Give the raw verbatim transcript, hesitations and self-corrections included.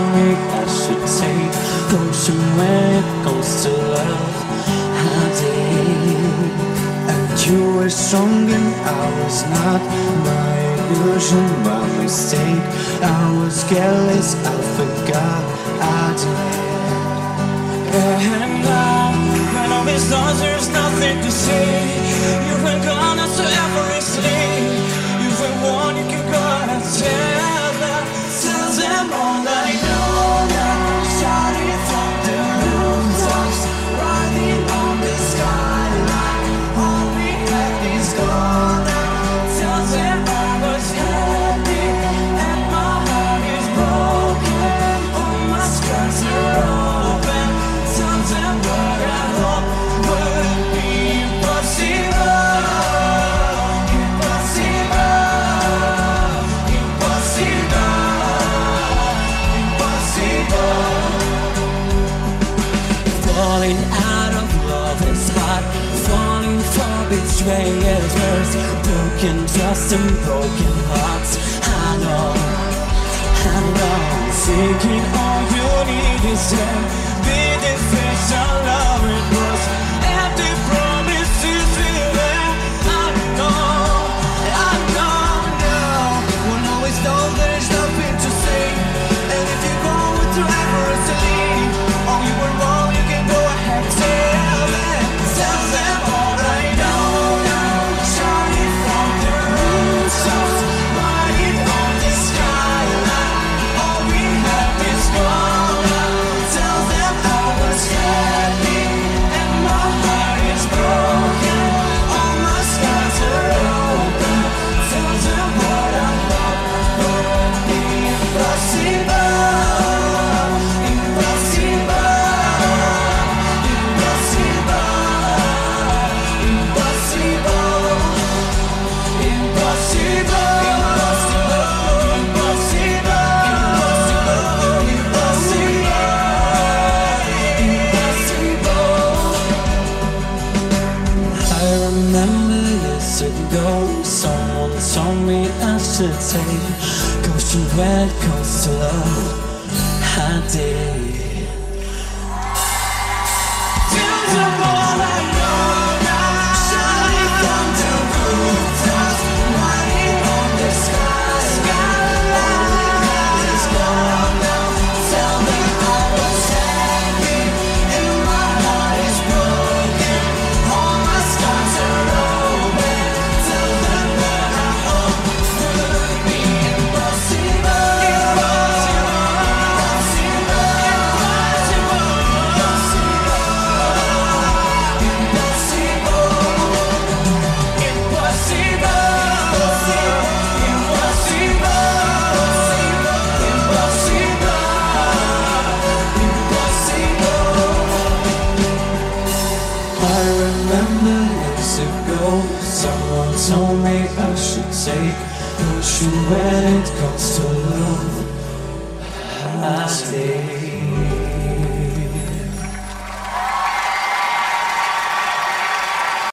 told me I should take caution when it comes to love. I did, and you were strong and I was not. My illusion, my mistake. I was careless, I forgot I did. And now, when all these thoughts, there's nothing to say. You've been gone so effortlessly. You've been one, you can go and tell them, tell them all I know now. Shouting from the rooftops, riding on the skyline. All we had is gone now. Tell them I was happy and my heart is broken. All my scars are open. Tell them what I hope would be impossible. Impossible. Impossible. Impossible. Falling out of love is hard. Falling for betrayal is worse. Broken trust and broken hearts. I know, I know. Thinking all you need is him. Be the face of love it was. Empty promises feeling. I know, I know, know. One always knows there's nothing to say. And if you go with your efforts to leave, oh, you were wrong, you can go ahead. Tell them, tell them all I know now. Shouting from the rooftops, riding on the skyline. All we have is gone now. Tell them I was happy and my heart is broken. All my scars are open. Tell them what I thought would be impossible. Impossible. Impossible. Impossible. I remember years ago, someone told me I should take caution when it comes to love. I did. Tell them all I know now. Shouting from the rooftops, riding on the sky. Skyline is gone now. Tell them I was happy and my heart is broken. All my scars are open. Tell them what I hope would be impossible. I remember years ago, someone told me I should take caution when it comes to love. I did.